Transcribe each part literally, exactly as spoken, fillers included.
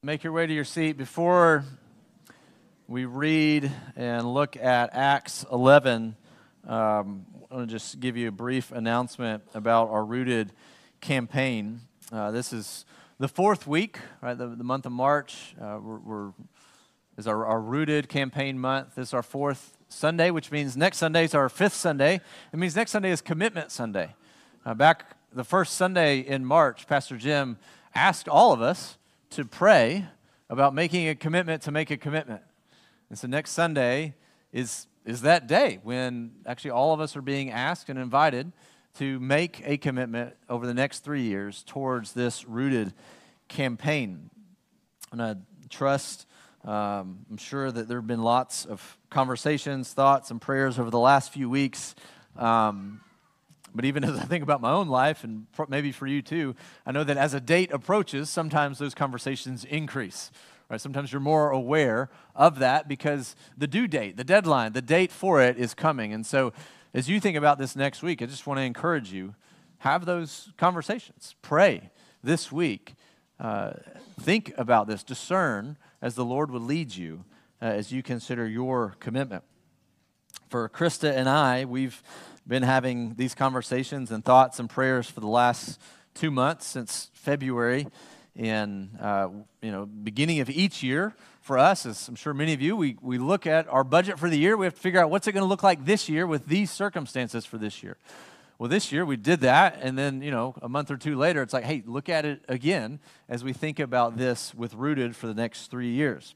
Make your way to your seat. Before we read and look at Acts eleven, um, I want to just give you a brief announcement about our Rooted campaign. Uh, this is the fourth week, right? The, the month of March uh, we're, we're, is our, our Rooted campaign month. This is our fourth Sunday, which means next Sunday is our fifth Sunday. It means next Sunday is Commitment Sunday. Uh, back the first Sunday in March, Pastor Jim asked all of us to pray about making a commitment to make a commitment. And so next Sunday is, is that day when actually all of us are being asked and invited to make a commitment over the next three years towards this Rooted campaign. And I trust, um, I'm sure that there have been lots of conversations, thoughts, and prayers over the last few weeks. Um, But even as I think about my own life, and maybe for you too, I know that as a date approaches, sometimes those conversations increase. Right? Sometimes you're more aware of that because the due date, the deadline, the date for it is coming. And so as you think about this next week, I just want to encourage you, have those conversations. Pray this week. Uh, think about this. Discern as the Lord would lead you uh, as you consider your commitment. For Krista and I, we've been having these conversations and thoughts and prayers for the last two months since February. And, uh, you know, beginning of each year for us, as I'm sure many of you, we, we look at our budget for the year. We have to figure out what's it going to look like this year with these circumstances for this year. Well, this year we did that, and then, you know, a month or two later, it's like, hey, look at it again as we think about this with Rooted for the next three years.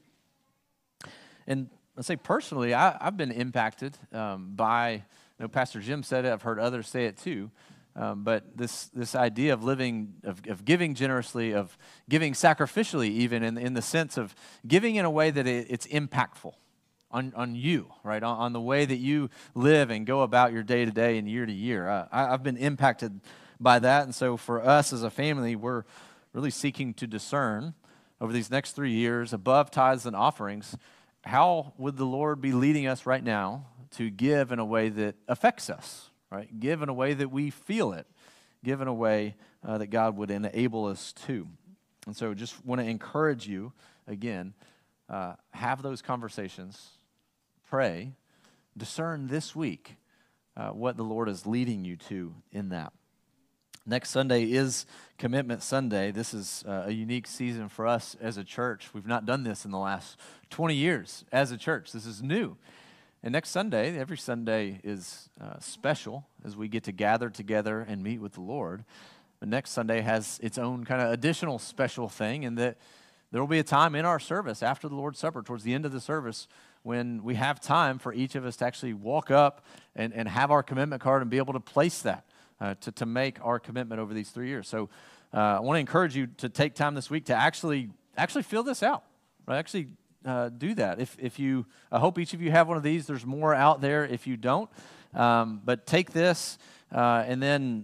And I'll say personally, I, I've been impacted um, by... I know Pastor Jim said it, I've heard others say it too, um, but this this idea of living, of, of giving generously, of giving sacrificially even, in, in the sense of giving in a way that it, it's impactful on, on you, right, on, on the way that you live and go about your day to day and year to year. Uh, I, I've been impacted by that, and so for us as a family, we're really seeking to discern over these next three years, above tithes and offerings, how would the Lord be leading us right now to give in a way that affects us, right? Give in a way that we feel it. Give in a way uh, that God would enable us to. And so just want to encourage you, again, uh, have those conversations, pray, discern this week uh, what the Lord is leading you to in that. Next Sunday is Commitment Sunday. This is uh, a unique season for us as a church. We've not done this in the last twenty years as a church. This is new. And next Sunday, every Sunday is uh, special as we get to gather together and meet with the Lord. But next Sunday has its own kind of additional special thing in that there will be a time in our service after the Lord's Supper, towards the end of the service, when we have time for each of us to actually walk up and, and have our commitment card and be able to place that, uh, to, to make our commitment over these three years. So uh, I want to encourage you to take time this week to actually actually fill this out, right? Actually Uh, do that. If if you, I hope each of you have one of these. There's more out there if you don't. Um, but take this, uh, and then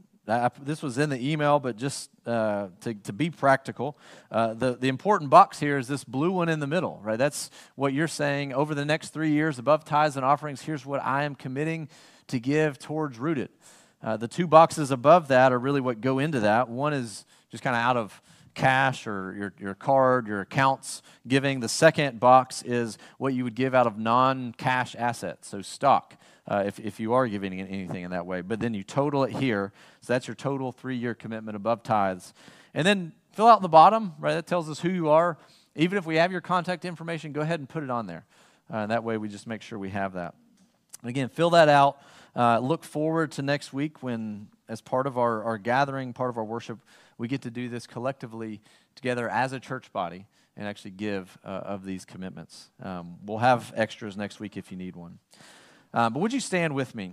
I, this was in the email, but just uh, to to be practical, uh, the the important box here is this blue one in the middle, right? That's what you're saying. Over the next three years, above tithes and offerings, here's what I am committing to give towards Rooted. Uh, the two boxes above that are really what go into that. One is just kind of out of cash or your, your card, your accounts giving. The second box is what you would give out of non-cash assets, so stock, uh, if, if you are giving anything in that way. But then you total it here, so that's your total three-year commitment above tithes. And then fill out the bottom, right? That tells us who you are. Even if we have your contact information, go ahead and put it on there. Uh, that way we just make sure we have that. Again, fill that out. Uh, look forward to next week when, as part of our, our gathering, part of our worship, we get to do this collectively together as a church body and actually give uh, of these commitments. Um, we'll have extras next week if you need one. Uh, but would you stand with me?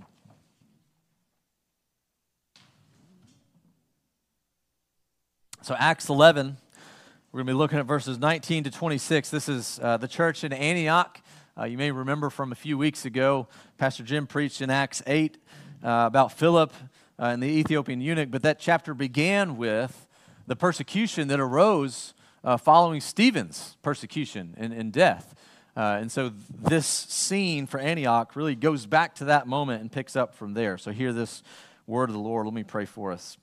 So Acts eleven, we're going to be looking at verses nineteen to twenty-six. This is uh, the church in Antioch. Uh, you may remember from a few weeks ago, Pastor Jim preached in Acts eight uh, about Philip uh, and the Ethiopian eunuch, but that chapter began with the persecution that arose uh, following Stephen's persecution and, and death. Uh, and so this scene for Antioch really goes back to that moment and picks up from there. So hear this word of the Lord. Let me pray for us.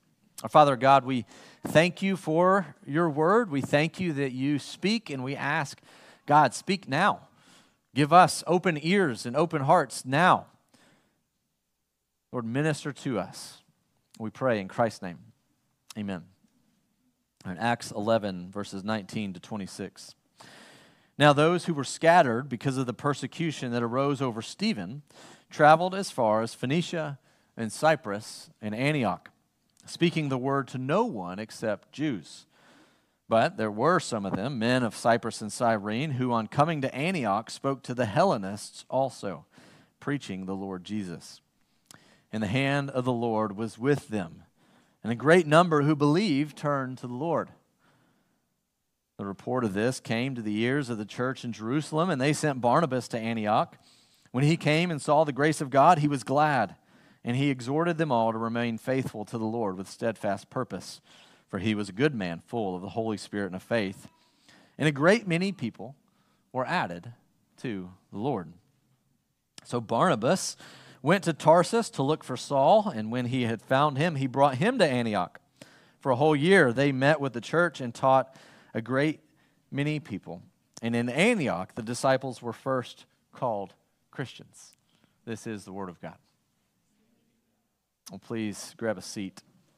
Our Father God, we thank you for your word. We thank you that you speak, and we ask, God, speak now. Give us open ears and open hearts now. Lord, minister to us. We pray in Christ's name. Amen. In Acts eleven, verses nineteen to twenty-six. Now those who were scattered because of the persecution that arose over Stephen traveled as far as Phoenicia and Cyprus and Antioch, speaking the word to no one except Jews. But there were some of them, men of Cyprus and Cyrene, who on coming to Antioch spoke to the Hellenists also, preaching the Lord Jesus. And the hand of the Lord was with them, and a great number who believed turned to the Lord. The report of this came to the ears of the church in Jerusalem, and they sent Barnabas to Antioch. When he came and saw the grace of God, he was glad, and he exhorted them all to remain faithful to the Lord with steadfast purpose. For he was a good man, full of the Holy Spirit and of faith. And a great many people were added to the Lord. So Barnabas went to Tarsus to look for Saul, and when he had found him, he brought him to Antioch. For a whole year they met with the church and taught a great many people. And in Antioch the disciples were first called Christians. This is the word of God. Well, please grab a seat.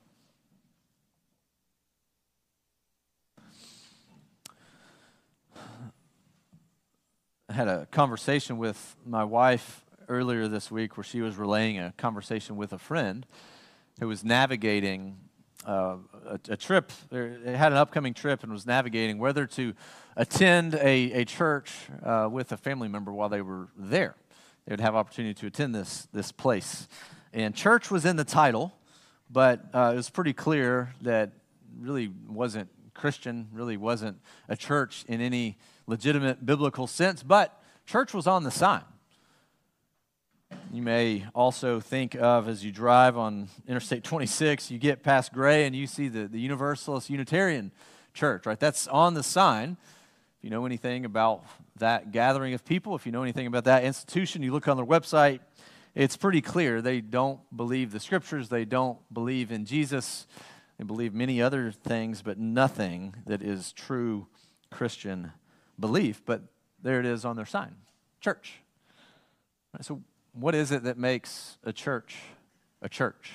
I had a conversation with my wife earlier this week where she was relaying a conversation with a friend who was navigating uh, a, a trip. They had an upcoming trip and was navigating whether to attend a, a church uh, with a family member while they were there. They would have opportunity to attend this, this place. And church was in the title, but uh, it was pretty clear that really wasn't Christian, really wasn't a church in any legitimate biblical sense, but church was on the sign. You may also think of, as you drive on Interstate twenty-six, you get past Gray and you see the, the Universalist Unitarian Church, right? That's on the sign. If you know anything about that gathering of people, if you know anything about that institution, you look on their website, it's pretty clear they don't believe the scriptures, they don't believe in Jesus, they believe many other things, but nothing that is true Christian belief. But there it is on their sign, church. So what is it that makes a church a church?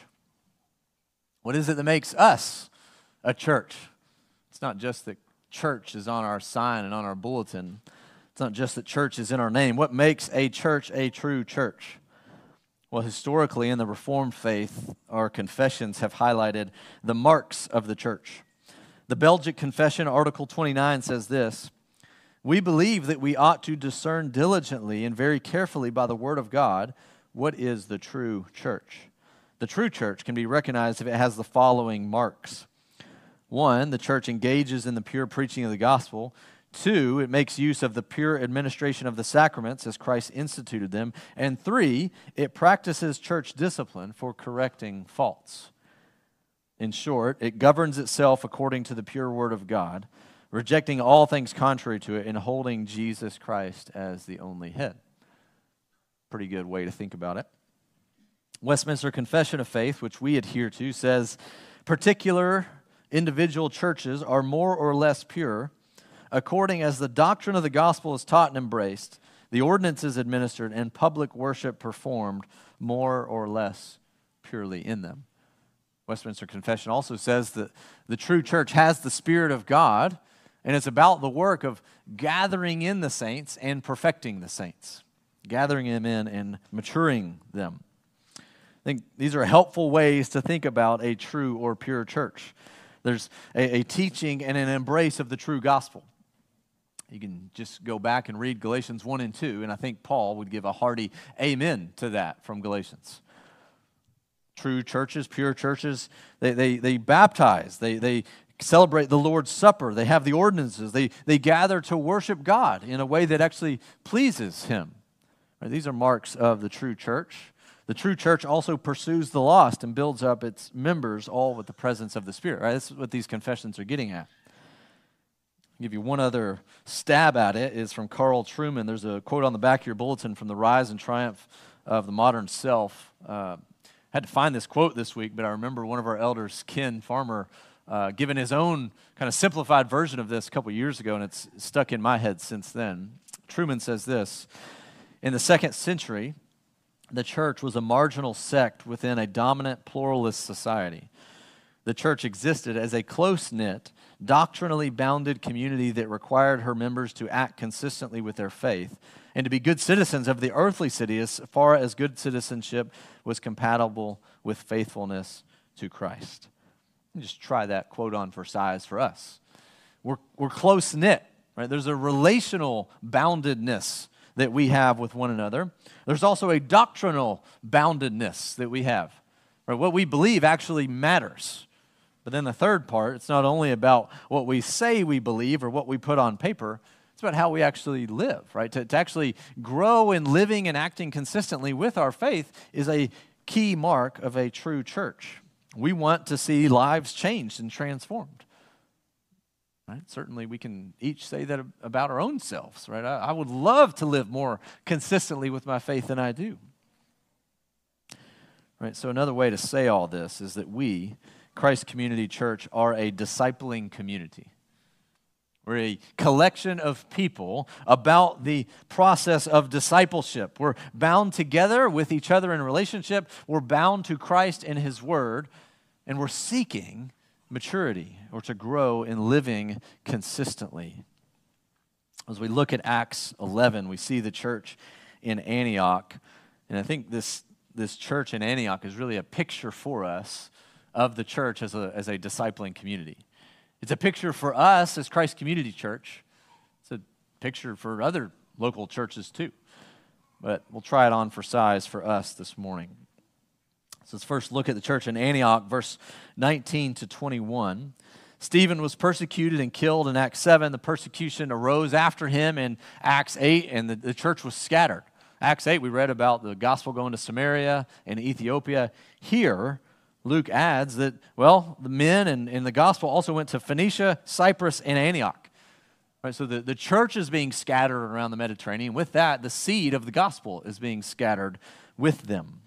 What is it that makes us a church? It's not just that church is on our sign and on our bulletin. It's not just that church is in our name. What makes a church a true church? Well, historically, in the Reformed faith, our confessions have highlighted the marks of the church. The Belgic Confession, Article twenty-nine, says this: "We believe that we ought to discern diligently and very carefully by the Word of God what is the true church. The true church can be recognized if it has the following marks. One, the church engages in the pure preaching of the gospel. Two, it makes use of the pure administration of the sacraments as Christ instituted them. And three, it practices church discipline for correcting faults. In short, it governs itself according to the pure word of God, rejecting all things contrary to it and holding Jesus Christ as the only head." Pretty good way to think about it. Westminster Confession of Faith, which we adhere to, says, "Particular individual churches are more or less pure, according as the doctrine of the gospel is taught and embraced, the ordinances administered, and public worship performed more or less purely in them." Westminster Confession also says that the true church has the Spirit of God, and it's about the work of gathering in the saints and perfecting the saints, gathering them in and maturing them. I think these are helpful ways to think about a true or pure church. There's a, a teaching and an embrace of the true gospel. You can just go back and read Galatians one and two, and I think Paul would give a hearty amen to that from Galatians. True churches, pure churches, they they, they baptize, they, they celebrate the Lord's Supper, they have the ordinances, they, they gather to worship God in a way that actually pleases Him. Right? These are marks of the true church. The true church also pursues the lost and builds up its members, all with the presence of the Spirit. Right? This is what these confessions are getting at. I'll give you one other stab at it. Is from Carl Trueman. There's a quote on the back of your bulletin from The Rise and Triumph of the Modern Self. Uh, had to find this quote this week, but I remember one of our elders, Ken Farmer, uh, giving his own kind of simplified version of this a couple years ago, and it's stuck in my head since then. Truman says this: in the second century, the church was a marginal sect within a dominant pluralist society. The church existed as a close-knit, doctrinally bounded community that required her members to act consistently with their faith and to be good citizens of the earthly city as far as good citizenship was compatible with faithfulness to Christ. Just try that quote on for size for us. We're, we're close-knit, right? There's a relational boundedness that we have with one another. There's also a doctrinal boundedness that we have. Right? What we believe actually matters. But then the third part, it's not only about what we say we believe or what we put on paper, it's about how we actually live, right? To, to actually grow in living and acting consistently with our faith is a key mark of a true church. We want to see lives changed and transformed. Right? Certainly we can each say that about our own selves, right? I, I would love to live more consistently with my faith than I do. Right? So another way to say all this is that we, Christ Community Church, are a discipling community. We're a collection of people about the process of discipleship. We're bound together with each other in relationship. We're bound to Christ and His Word, and we're seeking maturity or to grow in living consistently. As we look at Acts eleven, we see the church in Antioch, and I think this this church in Antioch is really a picture for us of the church as a, as a discipling community. It's a picture for us as Christ Community Church. It's a picture for other local churches too. But we'll try it on for size for us this morning. So let's first look at the church in Antioch, verse nineteen to twenty-one. Stephen was persecuted and killed in Acts seven. The persecution arose after him in Acts eight, and the, the church was scattered. Acts eight, we read about the gospel going to Samaria and Ethiopia. Here, Luke adds that, well, the men and, and the gospel also went to Phoenicia, Cyprus, and Antioch. Right, so the, the church is being scattered around the Mediterranean. With that, the seed of the gospel is being scattered with them.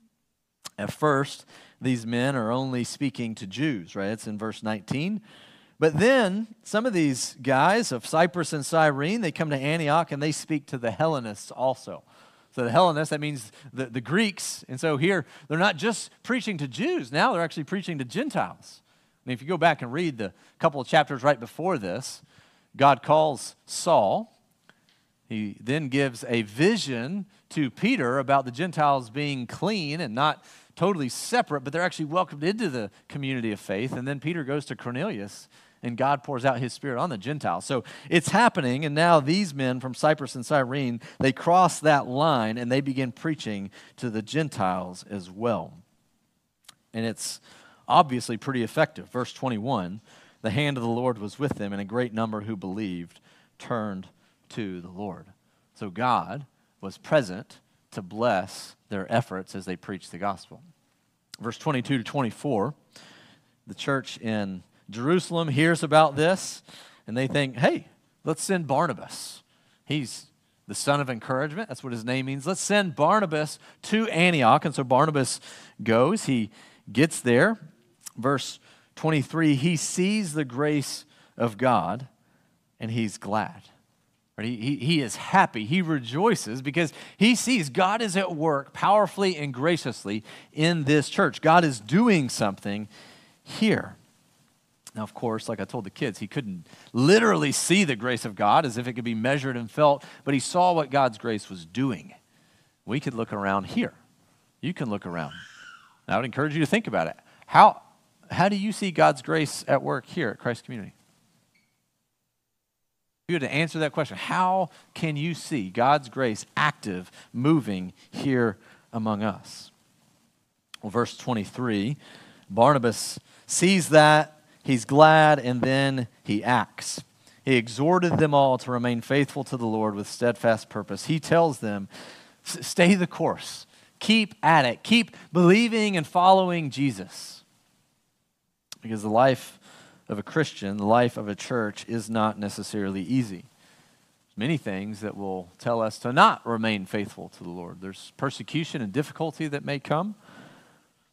At first, these men are only speaking to Jews, right? It's in verse nineteen. But then, some of these guys of Cyprus and Cyrene, they come to Antioch and they speak to the Hellenists also. So the Hellenists, that means the, the Greeks. And so here, they're not just preaching to Jews. Now they're actually preaching to Gentiles. And if you go back and read the couple of chapters right before this, God calls Saul. He then gives a vision to Peter about the Gentiles being clean and not totally separate, but they're actually welcomed into the community of faith. And then Peter goes to Cornelius, and God pours out His Spirit on the Gentiles. So it's happening, and now these men from Cyprus and Cyrene, they cross that line, and they begin preaching to the Gentiles as well. And it's obviously pretty effective. Verse twenty-one, the hand of the Lord was with them, and a great number who believed turned to the Lord. So God was present to bless their efforts as they preached the gospel. Verse twenty-two to twenty-four, the church in Jerusalem hears about this, and they think, hey, let's send Barnabas. He's the son of encouragement. That's what his name means. Let's send Barnabas to Antioch. And so Barnabas goes. He gets there. Verse twenty-three, he sees the grace of God, and he's glad. He, he, he is happy. He rejoices because he sees God is at work powerfully and graciously in this church. God is doing something here. Now, of course, like I told the kids, he couldn't literally see the grace of God as if it could be measured and felt, but he saw what God's grace was doing. We could look around here. You can look around. And I would encourage you to think about it. How, how do you see God's grace at work here at Christ Community? If you had to answer that question, how can you see God's grace active, moving here among us? Well, verse twenty-three, Barnabas sees that. He's glad, and then he acts. He exhorted them all to remain faithful to the Lord with steadfast purpose. He tells them, stay the course. Keep at it. Keep believing and following Jesus. Because the life of a Christian, the life of a church, is not necessarily easy. There's many things that will tell us to not remain faithful to the Lord. There's persecution and difficulty that may come.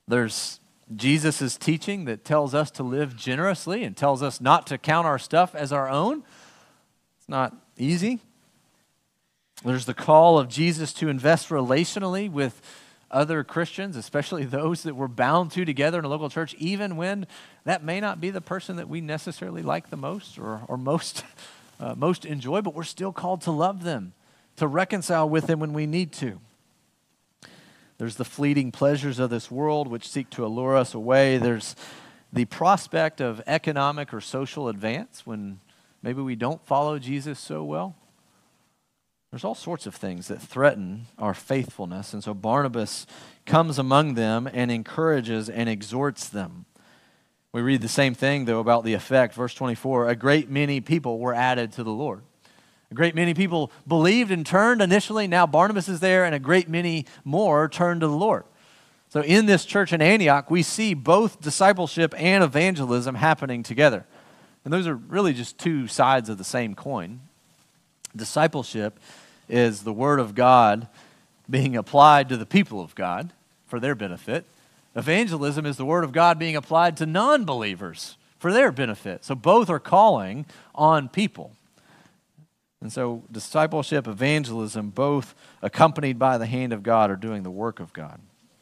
There's Jesus' teaching that tells us to live generously and tells us not to count our stuff as our own. It's not easy. There's the call of Jesus to invest relationally with other Christians, especially those that we're bound to together in a local church, even when that may not be the person that we necessarily like the most or, or most, uh, most enjoy, but we're still called to love them, to reconcile with them when we need to. There's the fleeting pleasures of this world which seek to allure us away. There's the prospect of economic or social advance when maybe we don't follow Jesus so well. There's all sorts of things that threaten our faithfulness. And so Barnabas comes among them and encourages and exhorts them. We read the same thing, though, about the effect. Verse twenty-four, a great many people were added to the Lord. A great many people believed and turned initially. Now Barnabas is there, and a great many more turned to the Lord. So in this church in Antioch, we see both discipleship and evangelism happening together. And those are really just two sides of the same coin. Discipleship is the Word of God being applied to the people of God for their benefit. Evangelism is the Word of God being applied to non-believers for their benefit. So both are calling on people. And so discipleship, evangelism, both accompanied by the hand of God, are doing the work of God.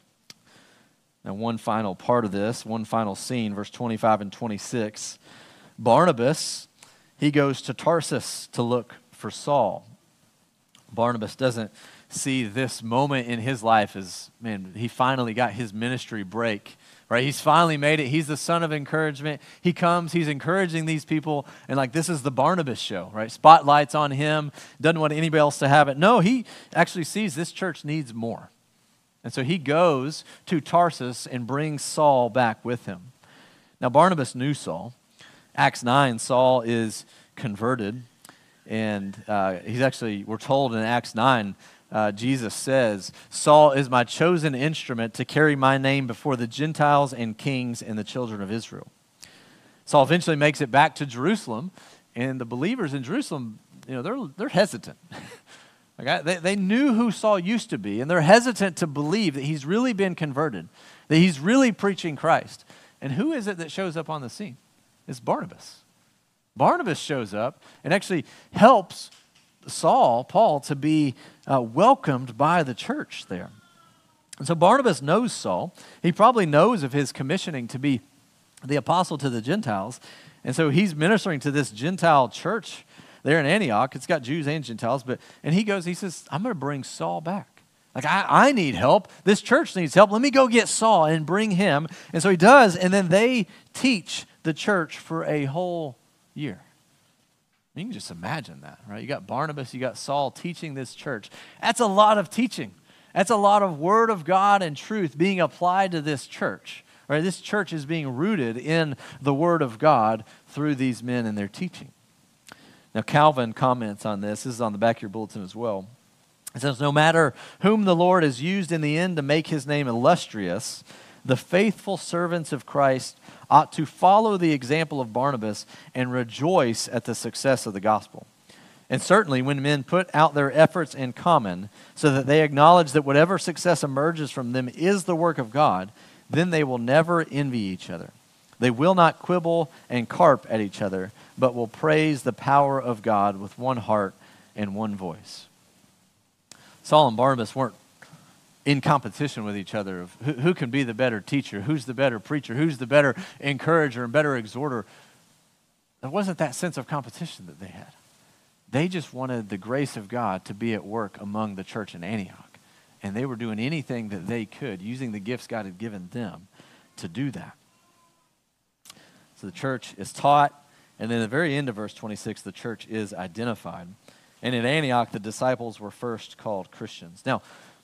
Now, one final part of this, one final scene, verse twenty-five and twenty-six. Barnabas, he goes to Tarsus to look for Saul. Barnabas doesn't see this moment in his life as, man, he finally got his ministry break, right? He's finally made it. He's the son of encouragement. He comes, he's encouraging these people, and like this is the Barnabas show, right? Spotlight's on him, doesn't want anybody else to have it. No, he actually sees this church needs more. And so he goes to Tarsus and brings Saul back with him. Now, Barnabas knew Saul. Acts nine, Saul is converted. And uh, he's actually, we're told in Acts nine, uh, Jesus says, Saul is my chosen instrument to carry my name before the Gentiles and kings and the children of Israel. Saul eventually makes it back to Jerusalem, and the believers in Jerusalem, you know, they're, they're hesitant. Like I, they, they knew who Saul used to be, and they're hesitant to believe that he's really been converted, that he's really preaching Christ. And who is it that shows up on the scene? It's Barnabas. Barnabas shows up and actually helps Saul, Paul, to be uh, welcomed by the church there. And so Barnabas knows Saul. He probably knows of his commissioning to be the apostle to the Gentiles. And so he's ministering to this Gentile church there in Antioch. It's got Jews and Gentiles. But and he goes, he says, I'm going to bring Saul back. Like, I, I need help. This church needs help. Let me go get Saul and bring him. And so he does. And then they teach the church for a whole year. You can just imagine that, right? You got Barnabas, you got Saul teaching this church. That's a lot of teaching. That's a lot of word of God and truth being applied to this church, right? This church is being rooted in the word of God through these men and their teaching. Now, Calvin comments on this. This is on the back of your bulletin as well. It says, no matter whom the Lord has used in the end to make his name illustrious, the faithful servants of Christ ought to follow the example of Barnabas and rejoice at the success of the gospel. And certainly when men put out their efforts in common so that they acknowledge that whatever success emerges from them is the work of God, then they will never envy each other. They will not quibble and carp at each other, but will praise the power of God with one heart and one voice. Saul and Barnabas weren't in competition with each other of who, who can be the better teacher, who's the better preacher, who's the better encourager and better exhorter. There wasn't that sense of competition that they had. They just wanted the grace of God to be at work among the church in Antioch. And they were doing anything that they could, using the gifts God had given them to do that. So the church is taught, and then at the very end of verse twenty-six, the church is identified. And in Antioch, the disciples were first called Christians. Now,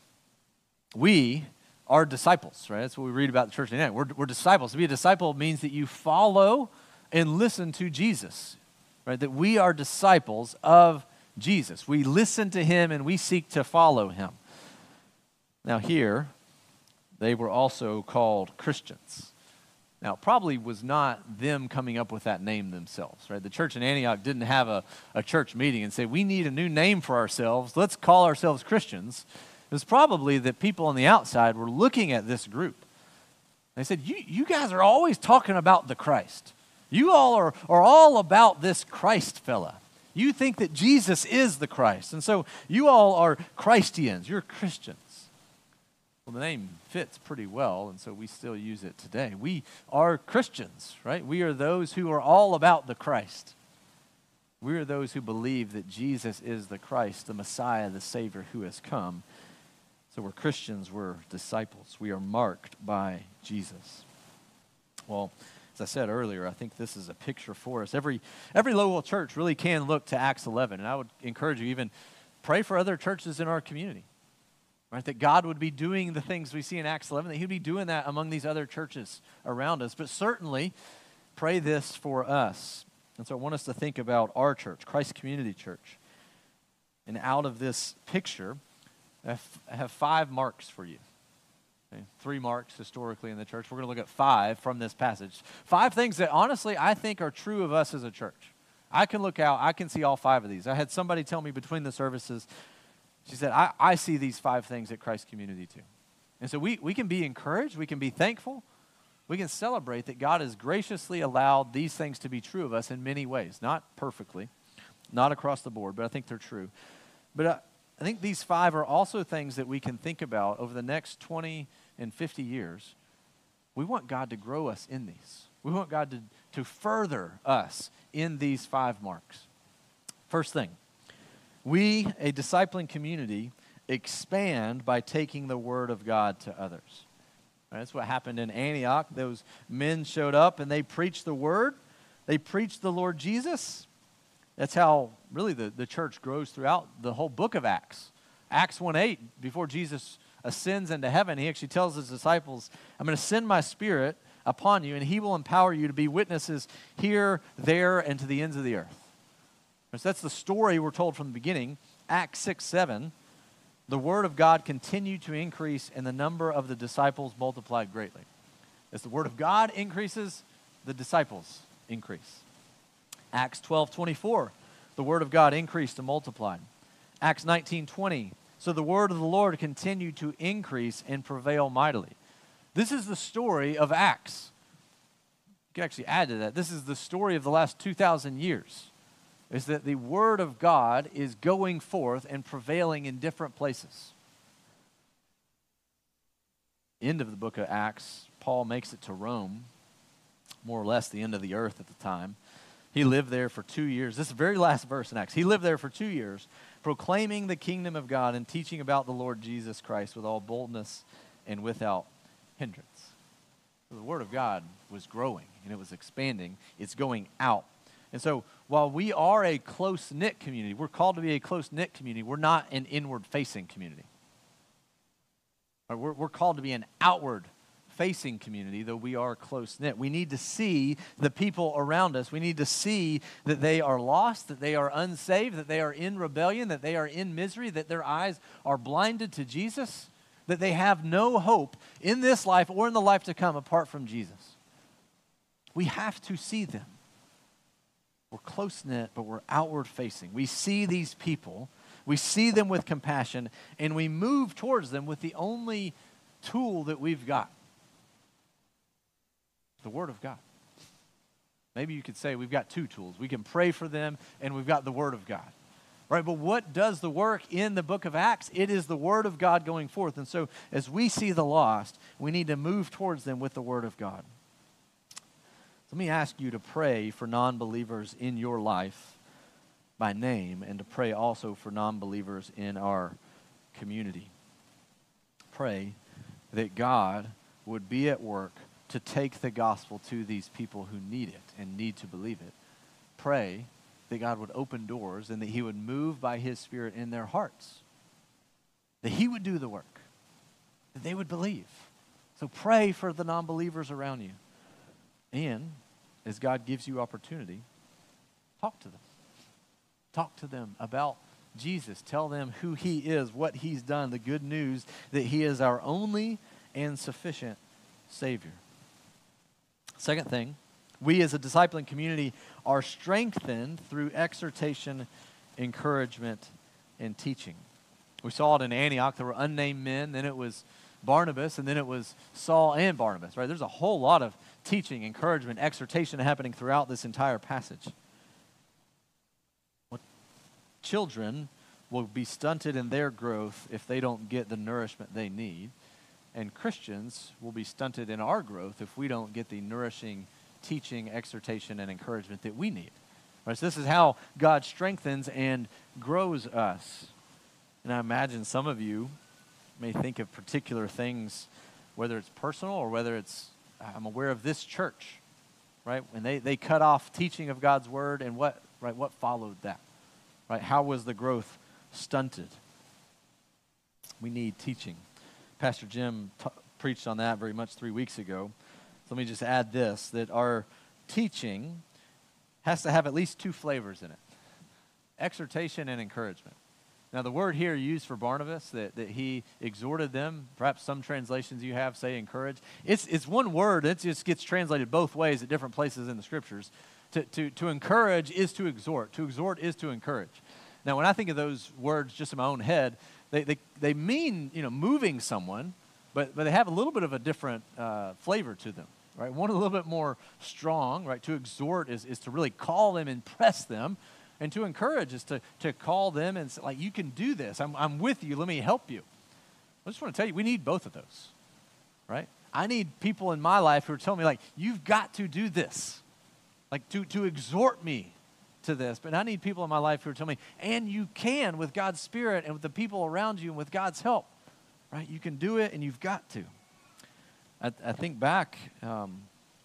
we are disciples, right? That's what we read about the church in Antioch. We're, we're disciples. To be a disciple means that you follow and listen to Jesus, right? That we are disciples of Jesus. We listen to him and we seek to follow him. Now here, they were also called Christians. Now, it probably was not them coming up with that name themselves, right? The church in Antioch didn't have a, a church meeting and say, we need a new name for ourselves. Let's call ourselves Christians. It was probably that people on the outside were looking at this group They said, you, you guys are always talking about the Christ. You all are, are all about this Christ fella. You think that Jesus is the Christ. And so you all are Christians. You're Christians. Well, the name fits pretty well, and so we still use it today. We are Christians, right? We are those who are all about the Christ. We are those who believe that Jesus is the Christ, the Messiah, the Savior who has come. So we're Christians, we're disciples. We are marked by Jesus. Well, as I said earlier, I think this is a picture for us. Every, every local church really can look to Acts eleven, and I would encourage you even pray for other churches in our community. Right, that God would be doing the things we see in Acts eleven, that He would be doing that among these other churches around us. But certainly, pray this for us. And so I want us to think about our church, Christ Community Church. And out of this picture, I have five marks for you. Okay? Three marks historically in the church. We're going to look at five from this passage. Five things that honestly I think are true of us as a church. I can look out, I can see all five of these. I had somebody tell me between the services, she said, I, I see these five things at Christ Community too. And so we, we can be encouraged, we can be thankful, we can celebrate that God has graciously allowed these things to be true of us in many ways. Not perfectly, not across the board, but I think they're true. But I, I think these five are also things that we can think about over the next twenty and fifty years. We want God to grow us in these. We want God to, to further us in these five marks. First thing, we, a discipling community, expand by taking the word of God to others. Right, that's what happened in Antioch. Those men showed up and they preached the word. They preached the Lord Jesus. That's how really the, the church grows throughout the whole book of Acts. Acts one eight, before Jesus ascends into heaven, he actually tells his disciples, I'm going to send my Spirit upon you and he will empower you to be witnesses here, there, and to the ends of the earth. So that's the story we're told from the beginning. Acts six seven, the word of God continued to increase and the number of the disciples multiplied greatly. As the word of God increases, the disciples increase. Acts twelve twenty-four, the word of God increased and multiplied. Acts nineteen twenty, so the word of the Lord continued to increase and prevail mightily. This is the story of Acts. You can actually add to that. This is the story of the last two thousand years. Is that the word of God is going forth and prevailing in different places. End of the book of Acts, Paul makes it to Rome, more or less the end of the earth at the time. He lived there for two years. This is the very last verse in Acts. He lived there for two years, proclaiming the kingdom of God and teaching about the Lord Jesus Christ with all boldness and without hindrance. So the word of God was growing and it was expanding. It's going out. And so while we are a close-knit community, we're called to be a close-knit community, we're not an inward-facing community. We're, we're called to be an outward-facing community, though we are close-knit. We need to see the people around us. We need to see that they are lost, that they are unsaved, that they are in rebellion, that they are in misery, that their eyes are blinded to Jesus, that they have no hope in this life or in the life to come apart from Jesus. We have to see them. We're close-knit, but we're outward-facing. We see these people, we see them with compassion, and we move towards them with the only tool that we've got, the Word of God. Maybe you could say we've got two tools. We can pray for them, and we've got the Word of God. Right, but what does the work in the book of Acts? It is the Word of God going forth. And so as we see the lost, we need to move towards them with the Word of God. Let me ask you to pray for non-believers in your life by name and to pray also for non-believers in our community. Pray that God would be at work to take the gospel to these people who need it and need to believe it. Pray that God would open doors and that He would move by His Spirit in their hearts. That He would do the work. That they would believe. So pray for the non-believers around you. And as God gives you opportunity, talk to them. Talk to them about Jesus. Tell them who He is, what He's done, the good news that He is our only and sufficient Savior. Second thing, we as a discipling community are strengthened through exhortation, encouragement, and teaching. We saw it in Antioch. There were unnamed men. Then it was Barnabas, and then it was Saul and Barnabas, right? There's a whole lot of teaching, encouragement, exhortation happening throughout this entire passage. Well, children will be stunted in their growth if they don't get the nourishment they need, and Christians will be stunted in our growth if we don't get the nourishing teaching, exhortation, and encouragement that we need. Right, so this is how God strengthens and grows us. And I imagine some of you may think of particular things, whether it's personal or whether it's, I'm aware of this church, right? When they, they cut off teaching of God's word, and what, right, what followed that? Right? How was the growth stunted? We need teaching. Pastor Jim t- preached on that very much three weeks ago. So let me just add this, that our teaching has to have at least two flavors in it: exhortation and encouragement. Now, the word here used for Barnabas, that, that he exhorted them, perhaps some translations you have say encourage. It's, it's one word. It just gets translated both ways at different places in the scriptures. To, to, to encourage is to exhort. To exhort is to encourage. Now, when I think of those words just in my own head, they, they, they mean, you know, moving someone, but, but they have a little bit of a different uh, flavor to them. Right? One a little bit more strong, right? To exhort is, is to really call them and press them. And to encourage is to, to call them and say, like, you can do this. I'm, I'm with you. Let me help you. I just want to tell you, we need both of those, right? I need people in my life who are telling me, like, you've got to do this. Like, to, to exhort me to this. But I need people in my life who are telling me, and you can with God's Spirit and with the people around you and with God's help, right? You can do it, and you've got to. I, I think back um,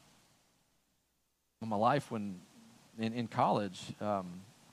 in my life when, in, in college, um,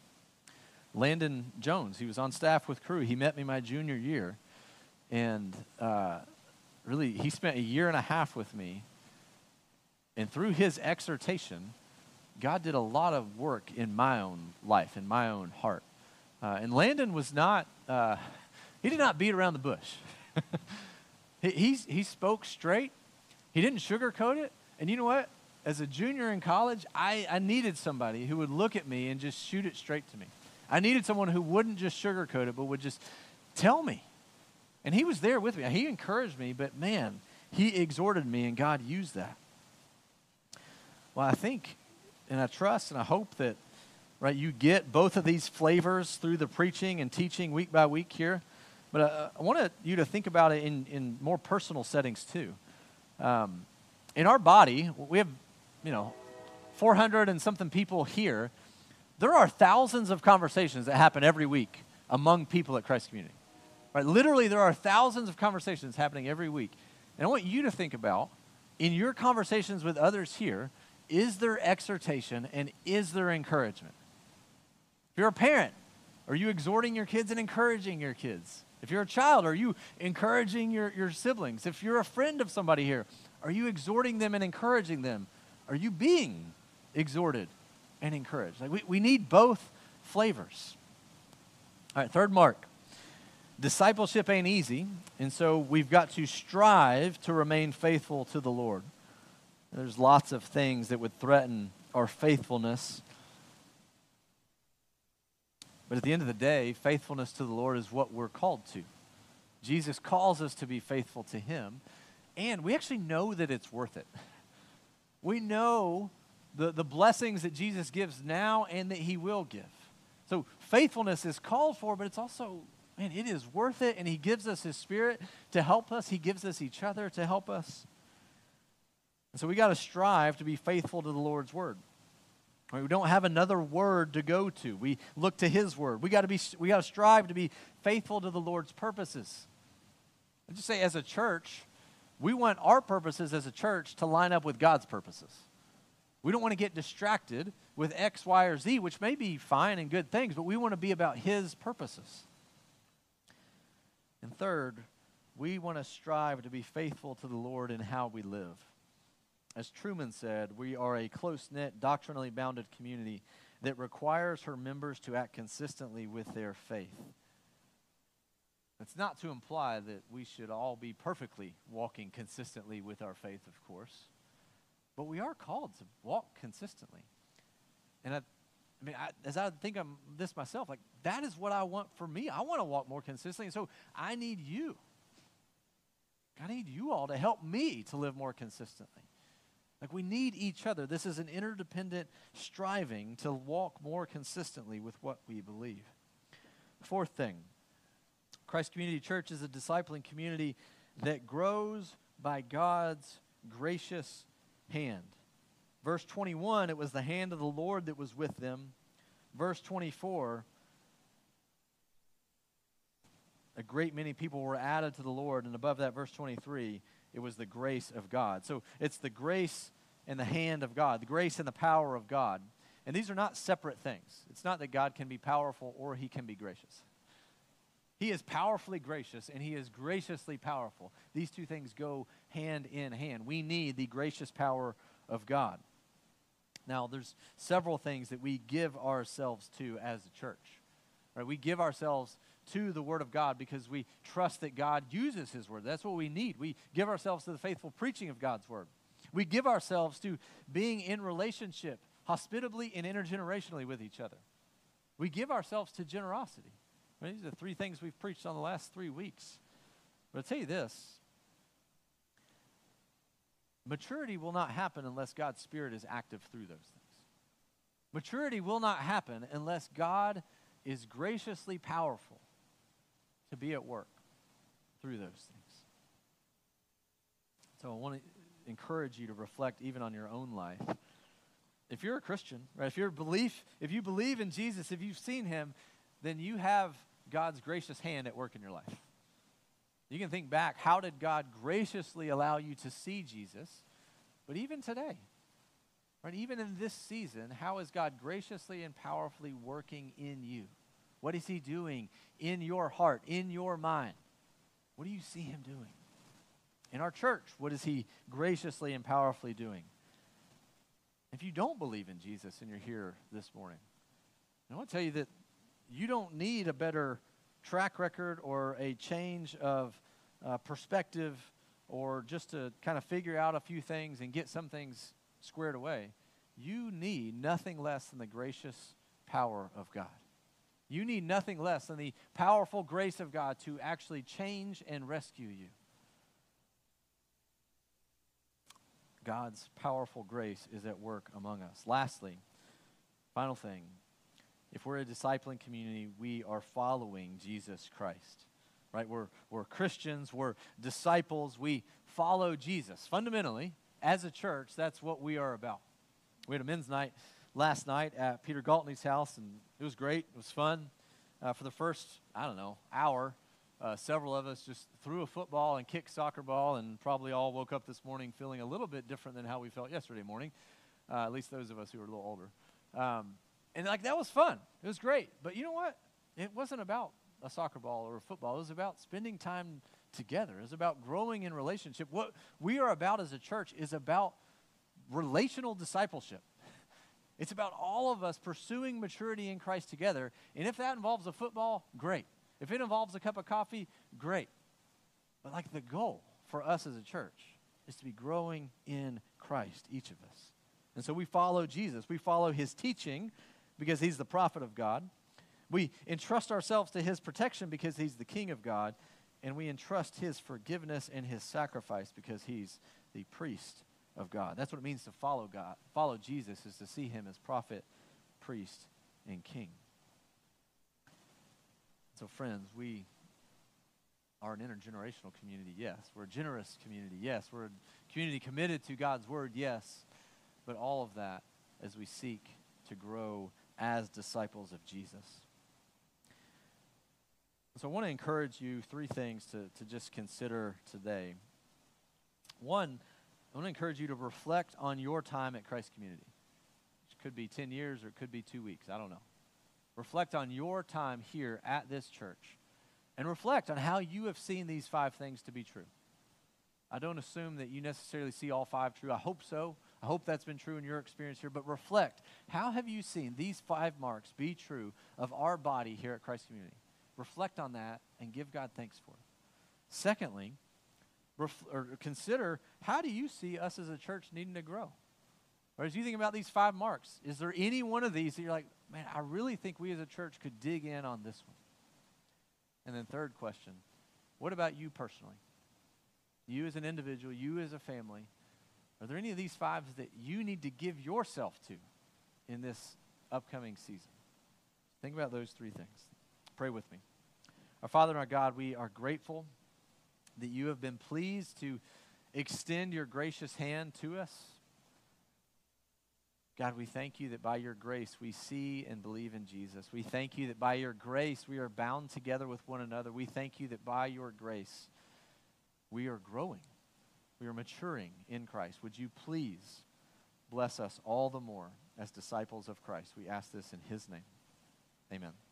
Landon Jones, he was on staff with Crew. He met me my junior year, and uh, really, he spent a year and a half with me, and through his exhortation, God did a lot of work in my own life, in my own heart. Uh, and Landon was not, uh, he did not beat around the bush. he, he's, he spoke straight. He didn't sugarcoat it. And you know what? As a junior in college, I, I needed somebody who would look at me and just shoot it straight to me. I needed someone who wouldn't just sugarcoat it, but would just tell me. And he was there with me. He encouraged me, but man, he exhorted me, and God used that. Well, I think, and I trust, and I hope that, right, you get both of these flavors through the preaching and teaching week by week here. But uh, I want you to think about it in, in more personal settings too. Um, in our body, we have, you know, four hundred and something people here. There are thousands of conversations that happen every week among people at Christ Community. Right? Literally, there are thousands of conversations happening every week. And I want you to think about, in your conversations with others here, is there exhortation and is there encouragement? If you're a parent, are you exhorting your kids and encouraging your kids? If you're a child, are you encouraging your, your siblings? If you're a friend of somebody here, are you exhorting them and encouraging them? Are you being exhorted and encouraged? Like we, we need both flavors. All right, third mark. Discipleship ain't easy, and so we've got to strive to remain faithful to the Lord. There's lots of things that would threaten our faithfulness. But at the end of the day, faithfulness to the Lord is what we're called to. Jesus calls us to be faithful to Him, and we actually know that it's worth it. We know the, the blessings that Jesus gives now and that He will give. So faithfulness is called for, but it's also, man, it is worth it, and He gives us His Spirit to help us. He gives us each other to help us. And so we got to strive to be faithful to the Lord's Word. We don't have another word to go to. We look to His Word. We got to be, we got to strive to be faithful to the Lord's purposes. I just say, as a church, we want our purposes as a church to line up with God's purposes. We don't want to get distracted with X, Y, or Z, which may be fine and good things, but we want to be about His purposes. And third, we want to strive to be faithful to the Lord in how we live. As Truman said, we are a close-knit, doctrinally bounded community that requires her members to act consistently with their faith. It's not to imply that we should all be perfectly walking consistently with our faith, of course, but we are called to walk consistently. And I, I mean, I, as I think of this myself, like that is what I want for me. I want to walk more consistently, and so I need you. I need you all to help me to live more consistently. Like, we need each other. This is an interdependent striving to walk more consistently with what we believe. Fourth thing, Christ Community Church is a discipling community that grows by God's gracious hand. Verse twenty-one, it was the hand of the Lord that was with them. Verse twenty-four, a great many people were added to the Lord. And above that, verse twenty-three, it was the grace of God. So it's the grace and the hand of God, the grace and the power of God. And these are not separate things. It's not that God can be powerful or he can be gracious. He is powerfully gracious and he is graciously powerful. These two things go hand in hand. We need the gracious power of God. Now, there's several things that we give ourselves to as a church. Right? We give ourselves to the Word of God because we trust that God uses His Word. That's what we need. We give ourselves to the faithful preaching of God's Word. We give ourselves to being in relationship, hospitably and intergenerationally with each other. We give ourselves to generosity. Right? These are the three things we've preached on the last three weeks. But I'll tell you this. Maturity will not happen unless God's Spirit is active through those things. Maturity will not happen unless God is graciously powerful to be at work through those things. So I want to encourage you to reflect even on your own life. If you're a Christian, right, if you're a belief, if you believe in Jesus, if you've seen him, then you have God's gracious hand at work in your life. You can think back, how did God graciously allow you to see Jesus? But even today, right, even in this season, how is God graciously and powerfully working in you? What is he doing in your heart, in your mind? What do you see him doing? In our church, what is he graciously and powerfully doing? If you don't believe in Jesus and you're here this morning, I want to tell you that you don't need a better track record or a change of uh, perspective or just to kind of figure out a few things and get some things squared away. You need nothing less than the gracious power of God. You need nothing less than the powerful grace of God to actually change and rescue you. God's powerful grace is at work among us. Lastly, final thing, if we're a discipling community, we are following Jesus Christ. Right? We're, we're Christians, we're disciples, we follow Jesus. Fundamentally, as a church, that's what we are about. We had a men's night last night at Peter Galtney's house, and it was great. It was fun. Uh, for the first, I don't know, hour, uh, several of us just threw a football and kicked soccer ball, and probably all woke up this morning feeling a little bit different than how we felt yesterday morning, uh, at least those of us who are a little older. Um, and, like, that was fun. It was great. But you know what? It wasn't about a soccer ball or a football. It was about spending time together. It was about growing in relationship. What we are about as a church is about relational discipleship. It's about all of us pursuing maturity in Christ together. And if that involves a football, great. If it involves a cup of coffee, great. But like the goal for us as a church is to be growing in Christ, each of us. And so we follow Jesus. We follow his teaching because he's the prophet of God. We entrust ourselves to his protection because he's the King of God. And we entrust his forgiveness and his sacrifice because he's the priest of God. That's what it means to follow God. Follow Jesus is to see him as prophet, priest, and king. So friends, we are an intergenerational community, yes. We're a generous community, yes. We're a community committed to God's word, yes. But all of that as we seek to grow as disciples of Jesus. So I want to encourage you three things to, to just consider today. One, I want to encourage you to reflect on your time at Christ Community. It could be ten years or it could be two weeks. I don't know. Reflect on your time here at this church and reflect on how you have seen these five things to be true. I don't assume that you necessarily see all five true. I hope so. I hope that's been true in your experience here. But reflect. How have you seen these five marks be true of our body here at Christ Community? Reflect on that and give God thanks for it. Secondly, ref- or consider, how do you see us as a church needing to grow? Or as you think about these five marks, is there any one of these that you're like, man, I really think we as a church could dig in on this one? And then third question, what about you personally? You as an individual, you as a family, are there any of these five that you need to give yourself to in this upcoming season? Think about those three things. Pray with me. Our Father and our God, we are grateful that you have been pleased to extend your gracious hand to us. God, we thank you that by your grace we see and believe in Jesus. We thank you that by your grace we are bound together with one another. We thank you that by your grace we are growing. We are maturing in Christ. Would you please bless us all the more as disciples of Christ? We ask this in his name. Amen.